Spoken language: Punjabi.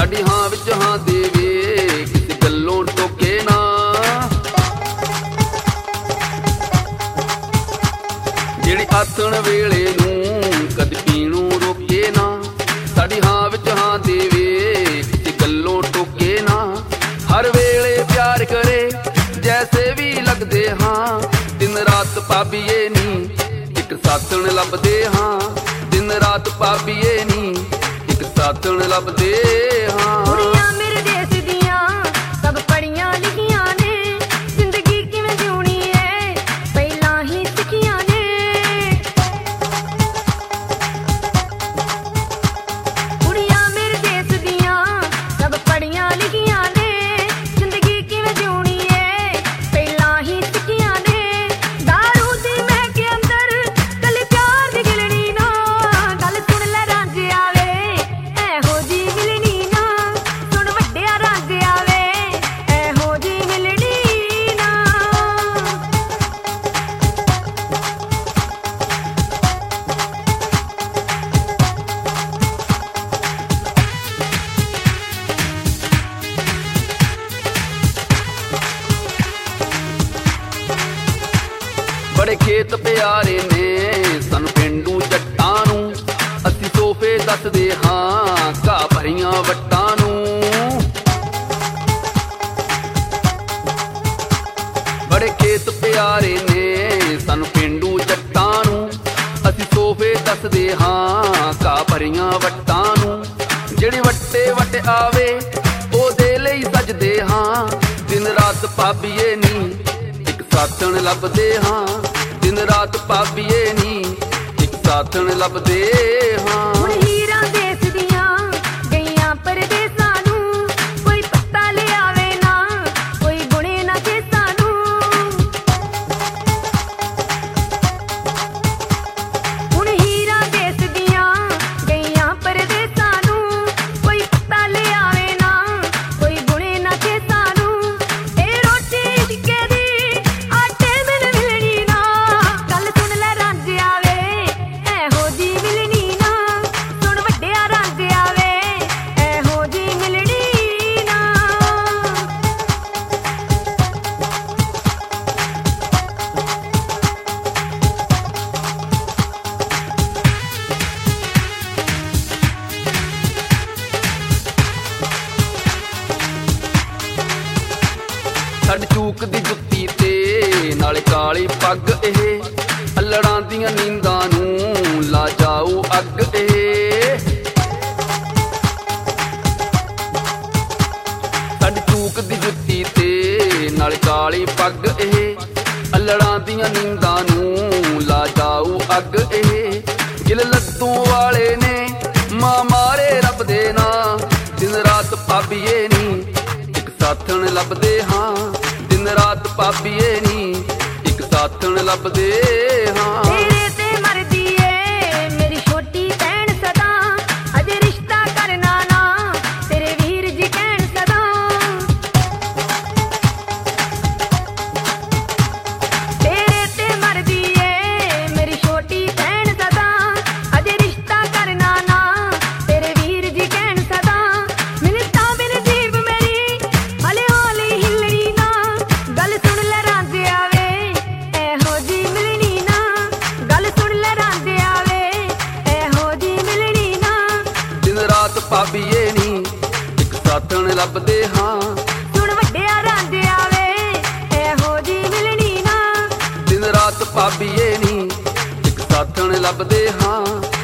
ਸਾਡੀ ਹਾਂ ਵਿੱਚ ਹਾਂ ਦੇਵੇ, ਕਿਸੇ ਗੱਲੋਂ ਟੋਕੇ ਨਾ। ਜਿਹੜੀ ਆਥਣ ਵੇਲੇ ਨੂੰ ਕਦੇ ਪੀਣੋਂ ਰੋਕੇ ਨਾ। ਸਾਡੀ ਹਾਂ ਵਿੱਚ ਹਾਂ ਦੇਵੇ, ਕਿਸੇ ਗੱਲੋਂ ਟੋਕੇ ਨਾ। ਹਰ ਵੇਲੇ ਪਿਆਰ ਕਰੇ ਜੈਸੇ ਵੀ ਲੱਗਦੇ ਹਾਂ। ਦਿਨ ਰਾਤ ਪਾਬੀਏ ਨੀ ਇੱਕ ਸਾਥਣ ਲੱਭਦੇ ਹਾਂ। ਦਿਨ ਰਾਤ ਪਾਬੀਏ ਨੀ ਇੱਕ ਸਾਥਣ ਲੱਭਦੇ ਹਾਂ। ਕੁੜੀਆਂ ਮੇਰੇ ਦੇਸ਼ ਦੀਆਂ ਸਭ ਪੜ੍ਹੀਆਂ ਲਿਖੀਆਂ ਨੇ, ਜ਼ਿੰਦਗੀ ਕਿਵੇਂ ਜਿਉਣੀ ਏ ਪਹਿਲਾਂ ਹੀ ਸਿੱਖੀਆਂ ਨੇ। ਕੁੜੀਆਂ ਮੇਰੇ ਦੇਸ਼ ਦੀਆਂ ਸਭ ਪੜ੍ਹੀਆਂ ਲਿਖੀਆਂ ਨੇ, ਜ਼ਿੰਦਗੀ ਕਿਵੇਂ ਜਿਉਣੀ ਏ ਪਹਿਲਾਂ ਹੀ ਸਿੱਖੀਆਂ ਨੇ। ਦਾਰੂ ਦੀ ਮਹਿਕ ਅੰਦਰ ਕੱਲੇ ਪਿਆਰ ਦੀ ਗਿਲਣੀ ਨਾ। ਗੱਲ ਸੁਣ ਲੈ ਰਾਂਝਿਆ ਵੇ ਇਹੋ ਜੀ ਮਿਲਣੀ ਨਾ। ਸੁਣ ਵੱਡਿਆ ਰਾਂਝਿਆ ਵੇ ਇਹੋ ਜੀ ਮਿਲਣੀ ਨਾ। ਬੜੇ ਖੇਤ ਪਿਆਰੇ ਨੇ ਸਾਨੂੰ ਪੇਂਡੂ ਜੱਟਾਂ ਨੂੰ। ਅਸੀਂ ਸੋਫੇ ਦੱਸਦੇ ਹਾਂ ਘਾਹ ਭਰੀਆਂ ਵੱਟਾਂ ਨੂੰ। ਬੜੇ ਖੇਤ ਪਿਆਰੇ ਨੇ ਸਾਨੂੰ ਪੇਂਡੂ ਜੱਟਾਂ ਨੂੰ। ਅਸੀਂ ਸੋਫੇ ਦੱਸਦੇ ਹਾਂ ਘਾਹ ਭਰੀਆਂ ਵੱਟਾਂ ਨੂੰ। ਜਿਹੜੀ ਵੱਟੇ ਵੱਟ ਆਵੇ ਉਹਦੇ ਲਈ ਸਜਦੇ ਹਾਂ। ਦਿਨ ਰਾਤ ਪਾਬੀਏ ਨੀ ਇੱਕ ਸਾਥਣ ਲੱਭਦੇ ਹਾਂ। ਦਿਨ ਰਾਤ ਪਾਬੀਏ ਨੀ ਇੱਕ ਸਾਥਣ ਲੱਭਦੇ ਹਾਂ। ਹੁਣ ਹੀਰਾਂ ਦੇਸ਼ ਦੀਆਂ ਗਈਆਂ ਪਰਦੇਸਾਂ ਨੂੰ। ਕੋਈ ਪੱਤਾ ਲਿਆਵੇ ਨਾ ਕੋਈ ਗੁਣੇ ਨਾ ਖੇਸਾਂ ਨੂੰ। ਹੁਣ ਹੀਰਾਂ ਦੇਸ਼ ਦੀਆਂ ਗਈਆਂ ਪਰਦੇਸਾਂ ਨੂੰ। ਕੋਈ ਪੱਤਾ ਲਿਆਵੇ ਨਾ ਕੋਈ ਗੁਣੇ ਨਾ ਖੇਸਾਂ ਨੂੰ। ਇਹ ਰੋਟੀ ਟਿੱਕੇ ਦੀ ਆਟੇ ਬਿਨ ਮਿਲਣੀ ਨਾ। ਗੱਲ ਸੁਣ ਲੈ ਰਾਂਝਿਆ ਵੇ ਇਹੋ ਜੀ ਮਿਲਣੀ ਨਾ। ਸੁਣ ਵੱਡਿਆ ਰਾਂਝਿਆ ਵੇ ਇਹੋ ਜੀ ਮਿਲਣੀ ਨਾ। ਛੱਡ ਚੂਕ ਦੀ ਜੁੱਤੀ ਤੇ ਨਾਲੇ ਕਾਲੀ ਪੱਗ ਇਹ। ਅੱਲੜਾਂ ਦੀਆਂ ਨੀਂਦਾਂ ਨੂੰ ਲਾ ਜਾਊ ਅੱਗ ਇਹ। ਛੱਡ ਚੂਕ ਦੀ ਜੁੱਤੀ ਤੇ ਨਾਲੇ ਕਾਲੀ ਪੱਗ ਇਹ। ਅੱਲੜਾਂ ਦੀਆਂ ਨੀਂਦਾਂ ਨੂੰ ਲਾ ਜਾਊ ਅੱਗ ਇਹ। ਗਿਲ ਲੱਦੂ ਵਾਲੇ ਨੇ ਮਾਂ ਮਾਰੇ ਰੱਬ ਦੇ ਨਾਂ। ਦਿਨ ਰਾਤ ਪਾਬੀਏ ਨੀ ਇੱਕ ਸਾਥਣ ਲੱਭਦੇ ਹਾਂ। ਦਿਨ ਰਾਤ ਪਾਬੀਏ ਨੀ ਇੱਕ ਸਾਥਣ ਲੱਭਦੇ ਹਾਂ। ਤੇਰੇ ਤੇ ਮਰਦੀ ਏ ਮੇਰੀ ਛੋਟੀ ਭੈਣ ਸਦਾ। ਅਜੇ ਰਿਸ਼ਤਾ ਕਰਨਾ ਨਾ ਤੇਰੇ ਵੀਰ ਜੀ ਕਹਿਣ ਸਦਾ। ਤੇਰੇ ਤੇ ਮਰਦੀ ਏ ਮੇਰੀ ਛੋਟੀ ਭੈਣ ਸਦਾ। ਅਜੇ ਰਿਸ਼ਤਾ ਕਰਨਾ ਨਾ ਤੇਰੇ ਵੀਰ ਜੀ ਕਹਿਣ ਸਦਾ। ਮਿੰਨਤਾਂ ਬਿਨ ਜੀਭ ਮੇਰੀ ਹਲੇ ਹੌਲੀ ਹਿੱਲਣੀ ਨਾ। ਗੱਲ ਸੁਣ ਲੈ ਰਾਂਝਿਆ ਵੇ ਇਹੋ ਜੀ ਮਿਲਣੀ ਨਾ। ਗੱਲ ਸੁਣ ਲੈ ਰਾਂਝਿਆ ਵੇ ਇਹੋ ਜੀ ਮਿਲਣੀ ਨਾ। ਦਿਨ ਰਾਤ ਪਾਬੀਏ ਨੀ ਇੱਕ ਸਾਥਣ ਲੱਭਦੇ ਹਾਂ। ਸੁਣ ਵੱਡਿਆ ਰਾਂਝਿਆ ਵੇ ਇਹੋ ਜੀ ਮਿਲਣੀ ਨਾ। ਦਿਨ ਰਾਤ ਪਾਬੀਏ ਨੀ ਇੱਕ ਸਾਥਣ ਲੱਭਦੇ ਹਾਂ।